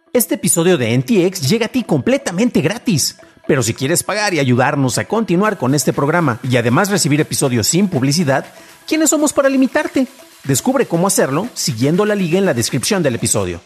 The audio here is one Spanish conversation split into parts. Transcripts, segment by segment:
Este episodio de NTX llega a ti completamente gratis. Pero si quieres pagar y ayudarnos a continuar con este programa y además recibir episodios sin publicidad, ¿quiénes somos para limitarte? Descubre cómo hacerlo siguiendo la liga en la descripción del episodio.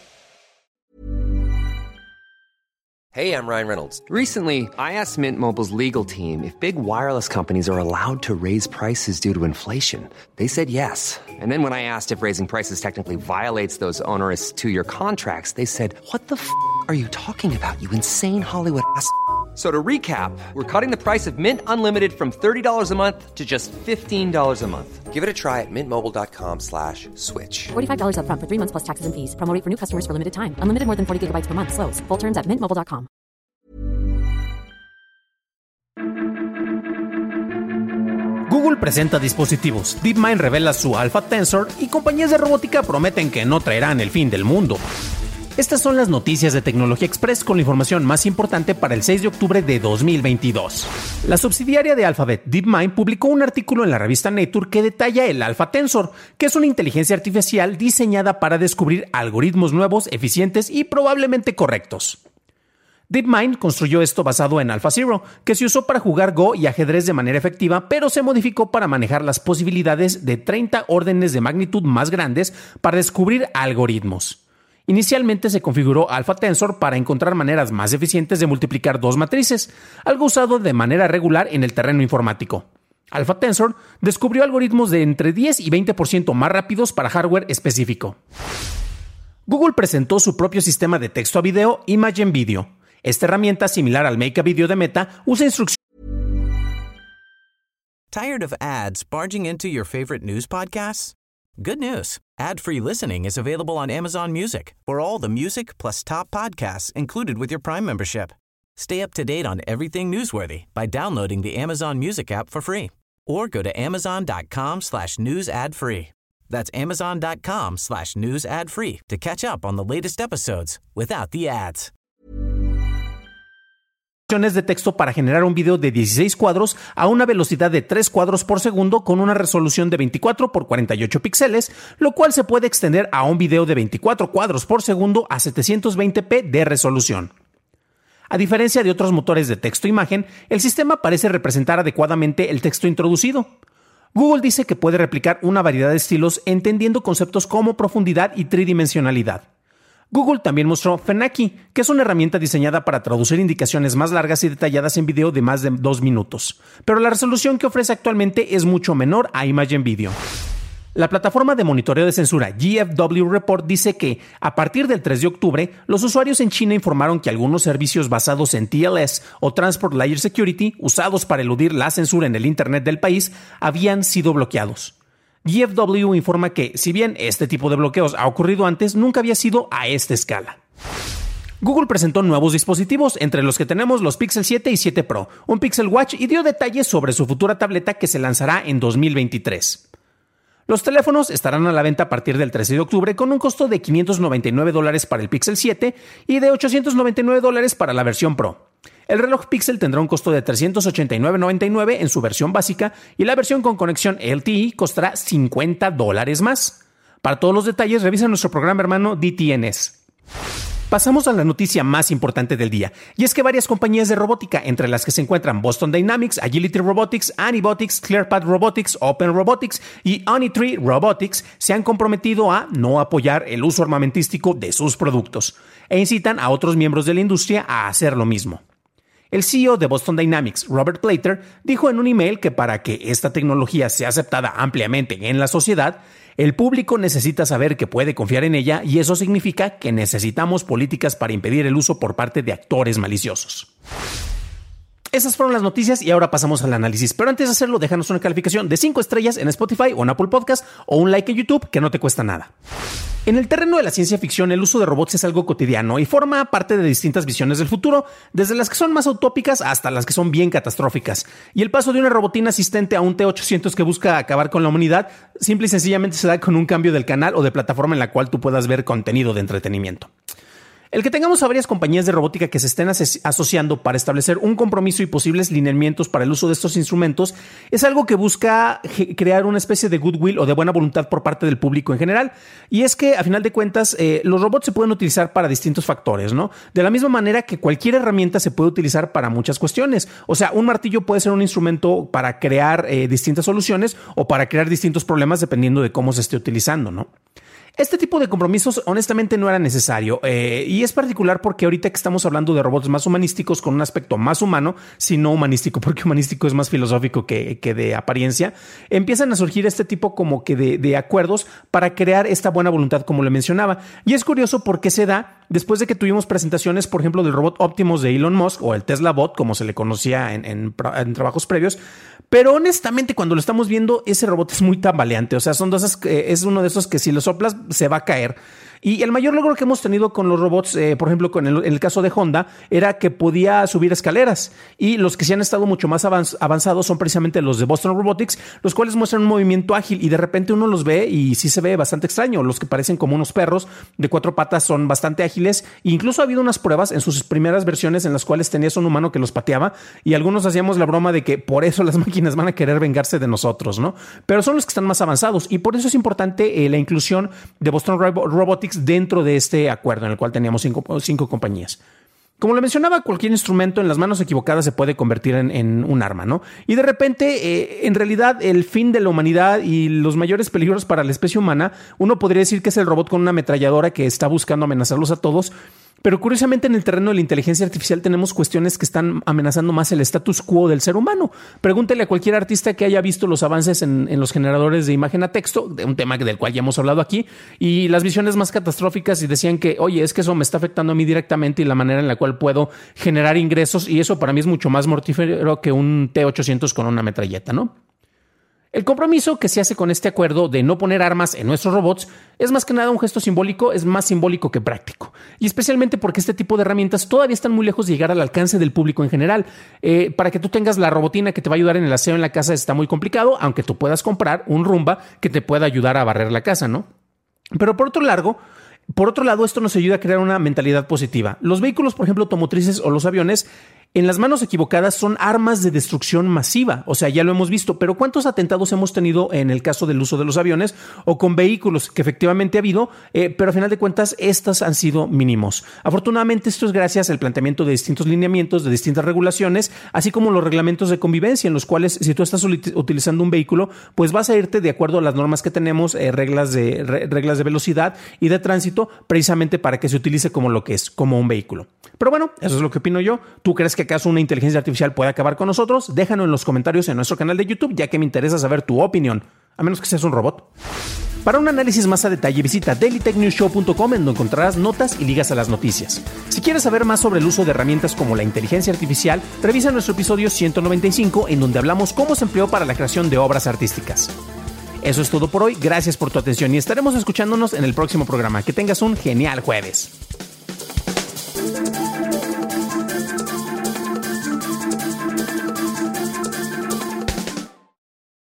Hey, I'm Ryan Reynolds. Recently, I asked Mint Mobile's legal team if big wireless companies are allowed to raise prices due to inflation. They said yes. And then when I asked if raising prices technically violates those onerous two-year contracts, they said, "What the f*** are you talking about, you insane Hollywood ass?" So to recap, we're cutting the price of Mint Unlimited from $30 a month to just $15 a month. Give it a try at mintmobile.com/switch. $45 up front for 3 months plus taxes and fees. Promo rate for new customers for limited time. Unlimited more than 40 gigabytes per month. Slows full terms at mintmobile.com. Google presenta dispositivos, DeepMind revela su Alpha Tensor y compañías de robótica prometen que no traerán el fin del mundo. Estas son las noticias de Tecnología Express con la información más importante para el 6 de octubre de 2022. La subsidiaria de Alphabet, DeepMind, publicó un artículo en la revista Nature que detalla el Alpha Tensor, que es una inteligencia artificial diseñada para descubrir algoritmos nuevos, eficientes y probablemente correctos. DeepMind construyó esto basado en AlphaZero, que se usó para jugar Go y ajedrez de manera efectiva, pero se modificó para manejar las posibilidades de 30 órdenes de magnitud más grandes para descubrir algoritmos. Inicialmente se configuró Alpha Tensor para encontrar maneras más eficientes de multiplicar dos matrices, algo usado de manera regular en el terreno informático. Alpha Tensor descubrió algoritmos de entre 10 y 20% más rápidos para hardware específico. Google presentó su propio sistema de texto a video, Imagen Video. Esta herramienta, similar al Make a Video de Meta, usa instrucciones. Tired of ads barging into your favorite news podcasts? Good news. Ad-free listening is available on Amazon Music for all the music plus top podcasts included with your Prime membership. Stay up to date on everything newsworthy by downloading the Amazon Music app for free or go to amazon.com/news ad free. That's amazon.com/news ad free to catch up on the latest episodes without the ads. De texto para generar un video de 16 cuadros a una velocidad de 3 cuadros por segundo con una resolución de 24 por 48 píxeles, lo cual se puede extender a un video de 24 cuadros por segundo a 720p de resolución. A diferencia de otros motores de texto-imagen, el sistema parece representar adecuadamente el texto introducido. Google dice que puede replicar una variedad de estilos entendiendo conceptos como profundidad y tridimensionalidad. Google también mostró Fenaki, que es una herramienta diseñada para traducir indicaciones más largas y detalladas en video de más de 2 minutos, pero la resolución que ofrece actualmente es mucho menor a Imagen Video. La plataforma de monitoreo de censura GFW Report dice que, a partir del 3 de octubre, los usuarios en China informaron que algunos servicios basados en TLS o Transport Layer Security, usados para eludir la censura en el Internet del país, habían sido bloqueados. GFW informa que, si bien este tipo de bloqueos ha ocurrido antes, nunca había sido a esta escala. Google presentó nuevos dispositivos, entre los que tenemos los Pixel 7 y 7 Pro, un Pixel Watch y dio detalles sobre su futura tableta que se lanzará en 2023. Los teléfonos estarán a la venta a partir del 13 de octubre con un costo de $599 para el Pixel 7 y de $899 para la versión Pro. El reloj Pixel tendrá un costo de $389.99 en su versión básica y la versión con conexión LTE costará $50 más. Para todos los detalles, revisa nuestro programa hermano DTNS. Pasamos a la noticia más importante del día, y es que varias compañías de robótica, entre las que se encuentran Boston Dynamics, Agility Robotics, Anibotics, ClearPath Robotics, Open Robotics y Onitree Robotics, se han comprometido a no apoyar el uso armamentístico de sus productos, e incitan a otros miembros de la industria a hacer lo mismo. El CEO de Boston Dynamics, Robert Plater, dijo en un email que para que esta tecnología sea aceptada ampliamente en la sociedad, el público necesita saber que puede confiar en ella y eso significa que necesitamos políticas para impedir el uso por parte de actores maliciosos. Esas fueron las noticias y ahora pasamos al análisis. Pero antes de hacerlo, déjanos una calificación de 5 estrellas en Spotify o en Apple Podcast o un like en YouTube que no te cuesta nada. En el terreno de la ciencia ficción, el uso de robots es algo cotidiano y forma parte de distintas visiones del futuro, desde las que son más utópicas hasta las que son bien catastróficas. Y el paso de una robotina asistente a un T-800 que busca acabar con la humanidad simple y sencillamente se da con un cambio del canal o de plataforma en la cual tú puedas ver contenido de entretenimiento. El que tengamos a varias compañías de robótica que se estén asociando para establecer un compromiso y posibles lineamientos para el uso de estos instrumentos es algo que busca crear una especie de goodwill o de buena voluntad por parte del público en general. Y es que, a final de cuentas, los robots se pueden utilizar para distintos factores, ¿no? De la misma manera que cualquier herramienta se puede utilizar para muchas cuestiones. O sea, un martillo puede ser un instrumento para crear distintas soluciones o para crear distintos problemas dependiendo de cómo se esté utilizando, ¿no? Este tipo de compromisos honestamente no era necesario y es particular porque ahorita que estamos hablando de robots más humanísticos con un aspecto más humano, si no humanístico, porque humanístico es más filosófico que de apariencia, empiezan a surgir este tipo como que de acuerdos para crear esta buena voluntad como le mencionaba. Y es curioso porque se da después de que tuvimos presentaciones, por ejemplo, del robot Optimus de Elon Musk o el Tesla Bot, como se le conocía en trabajos previos. Pero honestamente, cuando lo estamos viendo, ese robot es muy tambaleante. O sea, es uno de esos que si lo soplas se va a caer. Y el mayor logro que hemos tenido con los robots, por ejemplo, en el caso de Honda, era que podía subir escaleras. Y los que sí han estado mucho más avanzados son precisamente los de Boston Robotics, los cuales muestran un movimiento ágil y de repente uno los ve y sí se ve bastante extraño. Los que parecen como unos perros de 4 patas son bastante ágiles. E incluso ha habido unas pruebas en sus primeras versiones en las cuales tenías un humano que los pateaba y algunos hacíamos la broma de que por eso las máquinas van a querer vengarse de nosotros, ¿no? Pero son los que están más avanzados y por eso es importante la inclusión de Boston Robotics dentro de este acuerdo en el cual teníamos cinco compañías. Como le mencionaba, cualquier instrumento en las manos equivocadas se puede convertir en un arma, ¿no? Y de repente, en realidad, el fin de la humanidad y los mayores peligros para la especie humana, uno podría decir que es el robot con una ametralladora que está buscando amenazarlos a todos. Pero curiosamente en el terreno de la inteligencia artificial tenemos cuestiones que están amenazando más el status quo del ser humano. Pregúntele a cualquier artista que haya visto los avances en los generadores de imagen a texto, de un tema del cual ya hemos hablado aquí, y las visiones más catastróficas y decían que, oye, es que eso me está afectando a mí directamente y la manera en la cual puedo generar ingresos y eso para mí es mucho más mortífero que un T-800 con una metralleta, ¿no? El compromiso que se hace con este acuerdo de no poner armas en nuestros robots es más que nada un gesto simbólico, es más simbólico que práctico. Y especialmente porque este tipo de herramientas todavía están muy lejos de llegar al alcance del público en general. Para que tú tengas la robotina que te va a ayudar en el aseo en la casa está muy complicado, aunque tú puedas comprar un Roomba que te pueda ayudar a barrer la casa, ¿no? Pero por otro lado, esto nos ayuda a crear una mentalidad positiva. Los vehículos, por ejemplo, automotrices o los aviones, en las manos equivocadas son armas de destrucción masiva. O sea, ya lo hemos visto, pero ¿cuántos atentados hemos tenido en el caso del uso de los aviones o con vehículos que efectivamente ha habido? Pero al final de cuentas, estos han sido mínimos. Afortunadamente, esto es gracias al planteamiento de distintos lineamientos, de distintas regulaciones, así como los reglamentos de convivencia en los cuales si tú estás utilizando un vehículo, pues vas a irte de acuerdo a las normas que tenemos, reglas de velocidad y de tránsito, precisamente para que se utilice como lo que es, como un vehículo. Pero bueno, eso es lo que opino yo. ¿Tú crees que acaso una inteligencia artificial puede acabar con nosotros? Déjanos en los comentarios en nuestro canal de YouTube, ya que me interesa saber tu opinión, a menos que seas un robot. Para un análisis más a detalle, visita dailytechnewsshow.com, en donde encontrarás notas y ligas a las noticias. Si quieres saber más sobre el uso de herramientas como la inteligencia artificial, revisa nuestro episodio 195, en donde hablamos cómo se empleó para la creación de obras artísticas. Eso es todo por hoy, gracias por tu atención y estaremos escuchándonos en el próximo programa. Que tengas un genial jueves.